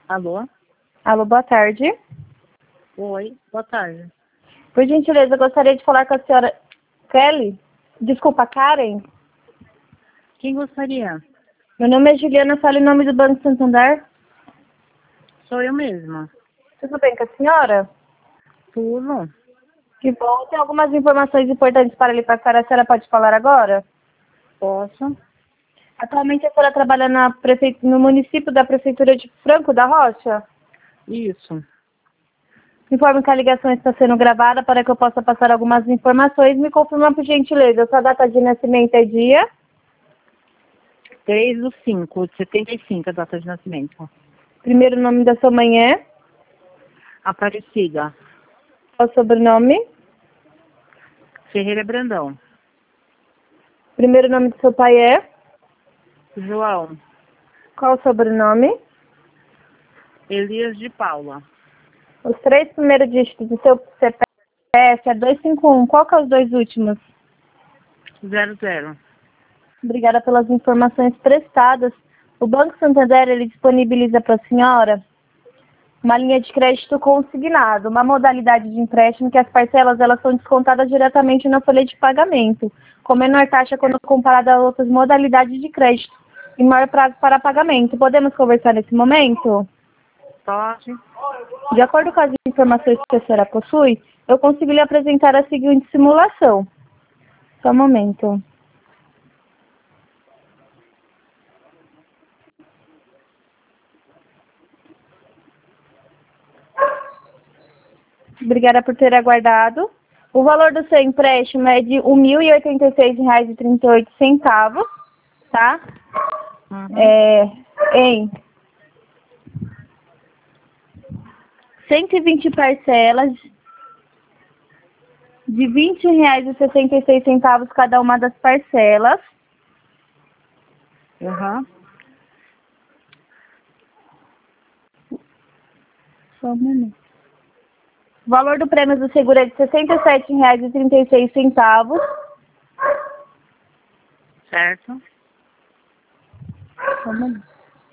Alô? Alô, boa tarde. Oi, boa tarde. Por gentileza, eu gostaria de falar com a senhora Kelly. Desculpa, Karen. Quem gostaria? Meu nome é Juliana, falo em nome do Banco Santander. Sou eu mesma. Tudo bem com a senhora? Tudo? Que bom. Tem algumas informações importantes para lhe passar. A senhora pode falar agora? Posso? Atualmente a senhora trabalha no município da Prefeitura de Franco da Rocha? Isso. Informe que a ligação está sendo gravada para que eu possa passar algumas informações. Me confirma, por gentileza, sua data de nascimento é dia? 3/5/75, a data de nascimento. Primeiro nome da sua mãe é? Aparecida. Qual o sobrenome? Ferreira Brandão. Primeiro nome do seu pai é? João. Qual o sobrenome? Elias de Paula. Os 3 primeiros dígitos do seu CPF é 251. Qual que é os 2 últimos? 00. Obrigada pelas informações prestadas. O Banco Santander ele disponibiliza para a senhora uma linha de crédito consignado, uma modalidade de empréstimo que as parcelas elas são descontadas diretamente na folha de pagamento, com menor taxa quando comparada a outras modalidades de crédito e maior prazo para pagamento. Podemos conversar nesse momento? Pode? De acordo com as informações que a senhora possui, eu consigo lhe apresentar a seguinte simulação. Só um momento. Obrigada por ter aguardado. O valor do seu empréstimo é de R$ 1.086,38, tá? Uhum. Em 120 parcelas de R$ 20,66 cada uma das parcelas. Uhum. Só um momento. O valor do prêmio do seguro é de R$ 67,36. Certo? Só um momento.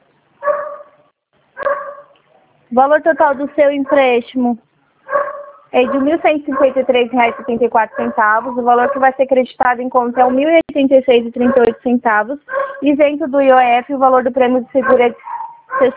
O valor total do seu empréstimo é de R$ 1.153,74. O valor que vai ser creditado em conta é R$ 1.086,38. Isento do IOF, o valor do prêmio do seguro é de R$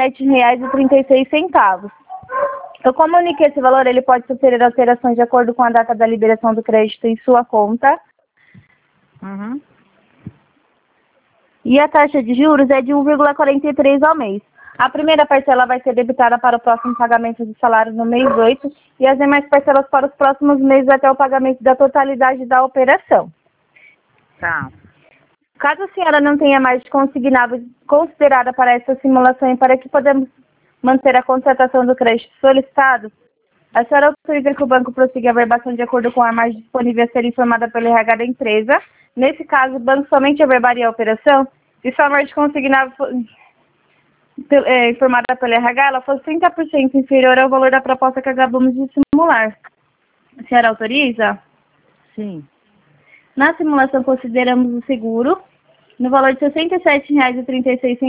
67,36. Eu comuniquei esse valor, ele pode sofrer alterações de acordo com a data da liberação do crédito em sua conta. Uhum. E a taxa de juros é de 1,43 ao mês. A primeira parcela vai ser debitada para o próximo pagamento do salário no mês 8 e as demais parcelas para os próximos meses até o pagamento da totalidade da operação. Tá. Caso a senhora não tenha mais de consignado considerada para essa simulação e para que podemos manter a contratação do crédito solicitado, a senhora autoriza que o banco prossiga a verbação de acordo com a margem disponível a ser informada pelo RH da empresa. Nesse caso, o banco somente averbaria a operação se sua margem consignada informada pelo RH ela fosse 30% inferior ao valor da proposta que acabamos de simular. A senhora autoriza? Sim. Na simulação, consideramos o seguro no valor de R$ 67,36.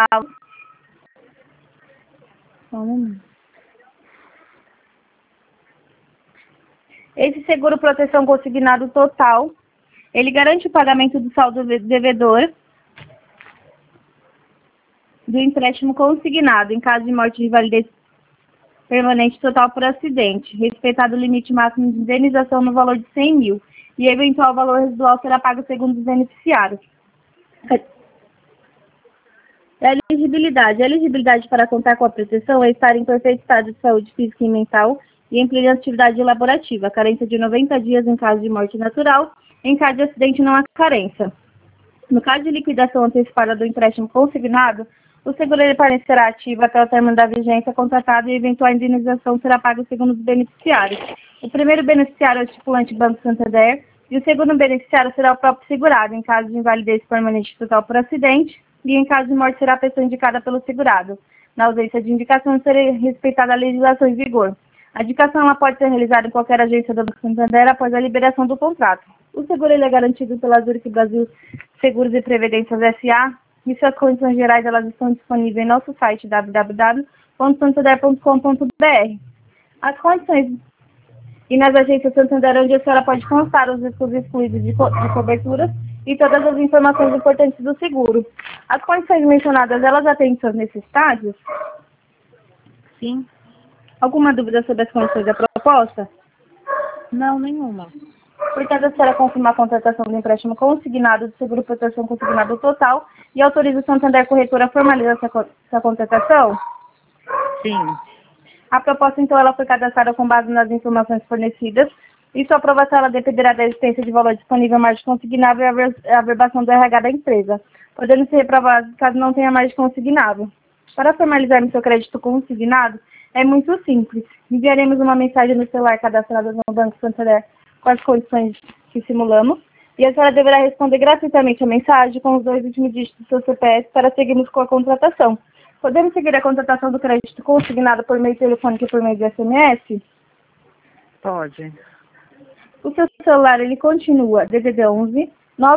Esse seguro proteção consignado total, ele garante o pagamento do saldo devedor do empréstimo consignado em caso de morte de validez permanente total por acidente, respeitado o limite máximo de indenização no valor de 100 mil e eventual valor residual será pago segundo os beneficiários. Elegibilidade. A elegibilidade para contar com a proteção é estar em perfeito estado de saúde física e mental e em plena atividade laborativa. Carência de 90 dias em caso de morte natural. Em caso de acidente, não há carência. No caso de liquidação antecipada do empréstimo consignado, o seguro permanecerá ativo até o término da vigência contratada e eventual indenização será paga segundo os beneficiários. O primeiro beneficiário é o estipulante Banco Santander e o segundo beneficiário será o próprio segurado, em caso de invalidez permanente total por acidente, e em caso de morte será a pessoa indicada pelo segurado. Na ausência de indicação, será respeitada a legislação em vigor. A indicação ela pode ser realizada em qualquer agência do Banco Santander após a liberação do contrato. O seguro ele é garantido pela Zurich Brasil Seguros e Previdências S.A., E suas condições gerais, elas estão disponíveis em nosso site www.santander.com.br. As condições e nas agências Santander, onde a senhora pode constar os riscos excluídos de coberturas e todas as informações importantes do seguro. As condições mencionadas, elas atendem suas necessidades? Sim. Alguma dúvida sobre as condições da proposta? Não, nenhuma. Portanto, a senhora confirma a contratação do empréstimo consignado do seguro proteção consignado total e autoriza o Santander Corretora a formalizar essa contratação? Sim. A proposta, então, ela foi cadastrada com base nas informações fornecidas e sua aprovação ela dependerá da existência de valor disponível margem consignável e a averbação do RH da empresa, podendo ser reprovado caso não tenha margem consignável. Para formalizarmos seu crédito consignado, é muito simples. Enviaremos uma mensagem no celular cadastrada no Banco Santander com as condições que simulamos, e a senhora deverá responder gratuitamente a mensagem com os 2 últimos dígitos do seu CPF para seguirmos com a contratação. Podemos seguir a contratação do crédito consignado por meio telefônico e por meio de SMS? Pode. O seu celular, ele continua DDD 11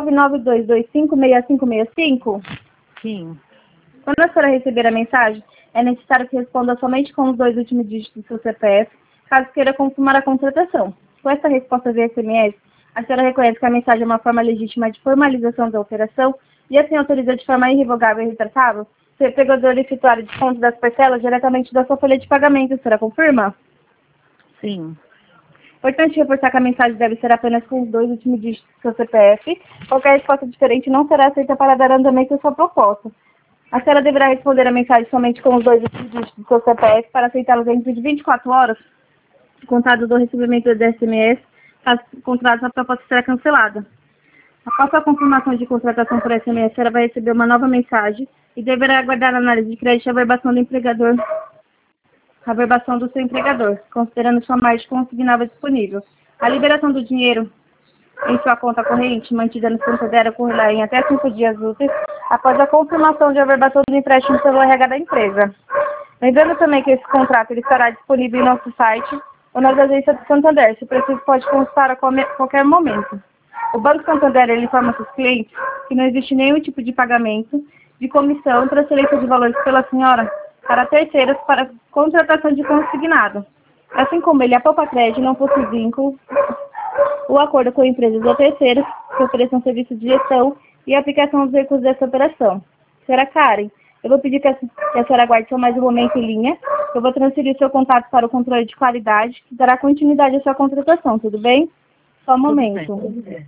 992256565? Sim. Quando a senhora receber a mensagem, é necessário que responda somente com os 2 últimos dígitos do seu CPF, caso queira confirmar a contratação. Com essa resposta via SMS, a senhora reconhece que a mensagem é uma forma legítima de formalização da operação e assim autoriza de forma irrevogável e retratável ser empregador efetuar o desconto das parcelas diretamente da sua folha de pagamento. A senhora confirma? Sim. Importante reforçar que a mensagem deve ser apenas com os 2 últimos dígitos do seu CPF. Qualquer resposta diferente não será aceita para dar andamento à sua proposta. A senhora deverá responder a mensagem somente com os 2 últimos dígitos do seu CPF para aceitá-lo dentro de 24 horas, contado do recebimento do SMS. Caso contrário, a proposta será cancelada. Após a confirmação de contratação por SMS, a senhora vai receber uma nova mensagem e deverá aguardar a análise de crédito e a averbação do empregador, a averbação do seu empregador, considerando sua margem consignável disponível. A liberação do dinheiro em sua conta corrente, mantida no Santander, ocorrerá em até 5 dias úteis após a confirmação de averbação do empréstimo pelo RH da empresa. Lembrando também que esse contrato ele estará disponível em nosso site ou nas agências do Santander. Se preciso, pode consultar a qualquer momento. O Banco Santander ele informa seus clientes que não existe nenhum tipo de pagamento de comissão e transferência de valores pela senhora para terceiros para contratação de consignado. Assim como ele, a Poupa Crédito não possui vínculo ou acordo com empresas ou terceiros que ofereçam serviço de gestão e aplicação dos recursos dessa operação. Senhora Karen, eu vou pedir que a senhora aguarde só mais um momento em linha. Eu vou transferir o seu contato para o controle de qualidade, que dará continuidade à sua contratação, tudo bem? Só um momento. Tudo bem.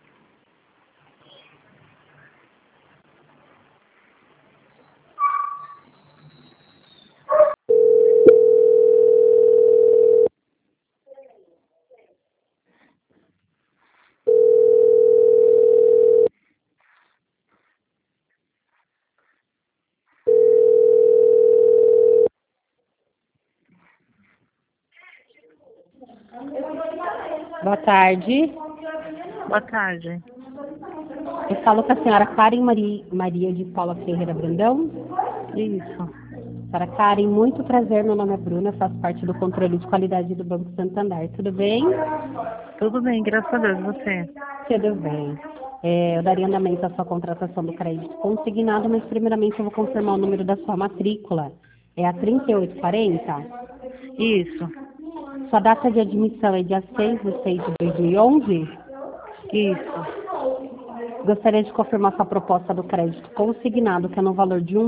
Boa tarde. Boa tarde. Eu falo com a senhora Karen Maria de Paula Ferreira Brandão. Isso. Senhora Karen, muito prazer. Meu nome é Bruna, faço parte do controle de qualidade do Banco Santander. Tudo bem? Tudo bem, graças a Deus. Você? Tudo bem. Eu daria andamento à sua contratação do crédito consignado, mas primeiramente eu vou confirmar o número da sua matrícula. É a 3840? Isso. Sua data de admissão é dia 6/6/2011? Isso. Gostaria de confirmar sua proposta do crédito consignado, que é no valor de R$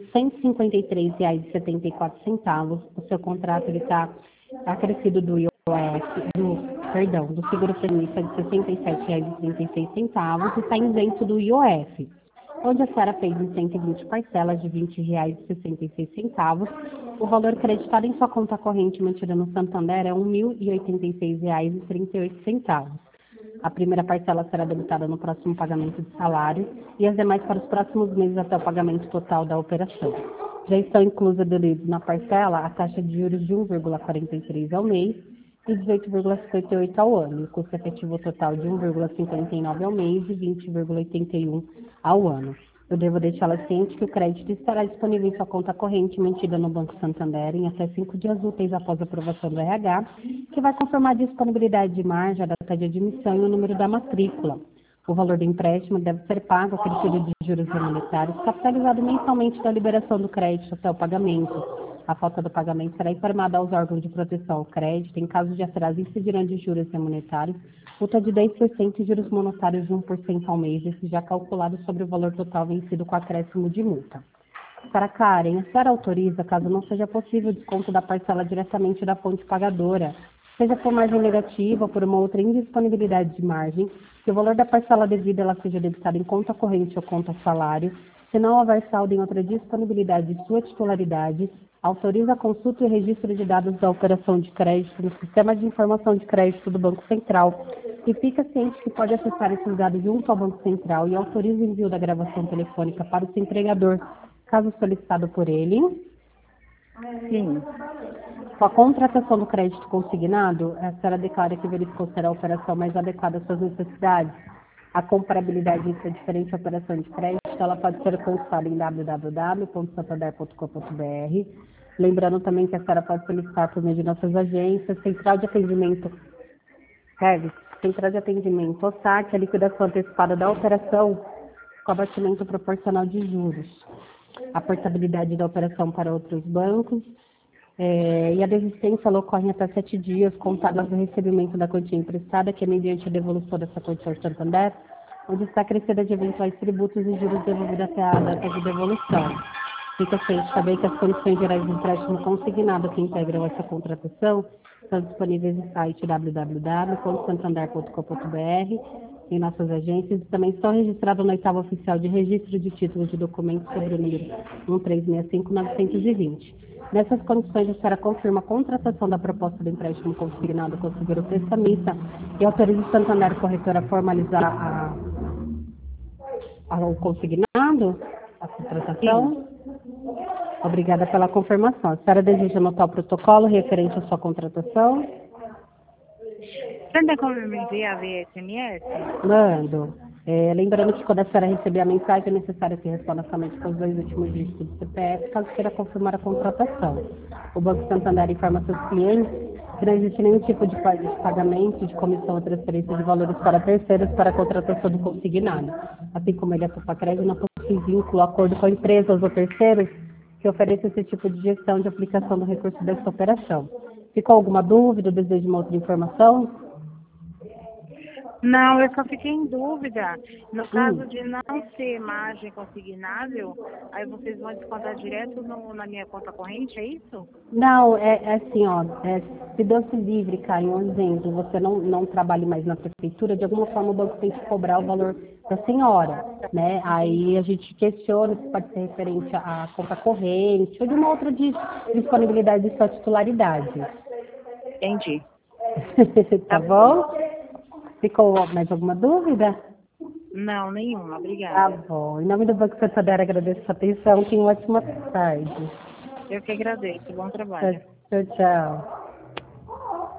1.153,74. O seu contrato está acrescido do do seguro premissa de R$ 67,36 e está isento do IOF, onde a senhora fez em 120 parcelas de R$ 20,66. O valor creditado em sua conta corrente mantida no Santander é R$ 1.086,38. A primeira parcela será debitada no próximo pagamento de salário e as demais para os próximos meses até o pagamento total da operação. Já estão inclusas aderidos na parcela a taxa de juros de 1,43 ao mês e 18,58 ao ano, o custo efetivo total de 1,59 ao mês e 20,81 ao ano. Eu devo deixá-la ciente que o crédito estará disponível em sua conta corrente mantida no Banco Santander em até 5 dias úteis após a aprovação do RH, que vai confirmar a disponibilidade de margem, a data de admissão e o número da matrícula. O valor do empréstimo deve ser pago aquele período de juros monetários, capitalizado mensalmente da liberação do crédito até o pagamento. A falta do pagamento será informada aos órgãos de proteção ao crédito. Em caso de atraso, incidirão de juros remonetários, multa de 10% e juros monetários de 1% ao mês, esse já calculado sobre o valor total vencido com acréscimo de multa. Para Karen, a senhora autoriza, caso não seja possível o desconto da parcela diretamente da fonte pagadora, seja por margem negativa ou por uma outra indisponibilidade de margem, que o valor da parcela devida ela seja debitada em conta corrente ou conta salário, se não houver saldo em outra disponibilidade de sua titularidade, autoriza a consulta e registro de dados da operação de crédito no Sistema de Informação de Crédito do Banco Central e fica ciente que pode acessar esses dados junto ao Banco Central e autoriza o envio da gravação telefônica para o seu empregador, caso solicitado por ele. Sim. Com a contratação do crédito consignado, a senhora declara que verificou ser a operação mais adequada às suas necessidades. A comparabilidade entre a diferente operação de crédito, ela pode ser consultada em www.santander.com.br. Lembrando também que a senhora pode solicitar por meio de nossas agências, Central de Atendimento, Central de Atendimento, ou SAC, a liquidação antecipada da operação com abatimento proporcional de juros. A portabilidade da operação para outros bancos, e a desistência ela ocorre até 7 dias, contados do recebimento da quantia emprestada, que é mediante a devolução dessa quantia ao Santander, onde está acrescida de eventuais tributos e juros devolvidos até a data de devolução. Fica ciente também que as condições gerais do empréstimo consignado que integram essa contratação estão disponíveis no site www.santander.com.br, em nossas agências, e também estão registrados no oitavo oficial de registro de títulos de documentos sobre o número 1365920. Nessas condições, a senhora confirma a contratação da proposta do empréstimo consignado com o seguro prestamista e autoriza o Santander Corretora a formalizar o consignado, a contratação? Sim. Obrigada pela confirmação. A senhora deseja anotar o protocolo referente à sua contratação? Você tem como me enviar via SMS? Mando. Lembrando que quando a senhora receber a mensagem, é necessário que responda somente com os 2 últimos dígitos do CPF, caso queira confirmar a contratação. O Banco Santander informa seus clientes que não existe nenhum tipo de pagamento, de comissão ou transferência de valores para terceiros para a contratação do consignado. Assim como ele atua crédito, não possui vínculo, acordo com empresas ou terceiros que ofereçam esse tipo de gestão de aplicação do recurso dessa operação. Ficou alguma dúvida ou desejo de uma outra informação? Não, eu só fiquei em dúvida. No caso de não ser margem consignável, aí vocês vão descontar direto na minha conta corrente, é isso? Não, é assim, ó, se Deus se livre, Karen, um exemplo, você não trabalhe mais na prefeitura, de alguma forma o banco tem que cobrar o valor da senhora, né? Aí a gente questiona se pode ser referente à conta corrente ou de uma outra disponibilidade de sua titularidade. Entendi. Tá bom? Ficou mais alguma dúvida? Não, nenhuma. Tá Obrigada. bom. Em nome do Banco Santander, agradeço a sua atenção. Tenha uma ótima tarde. Eu que agradeço. Bom trabalho. Tchau, tchau.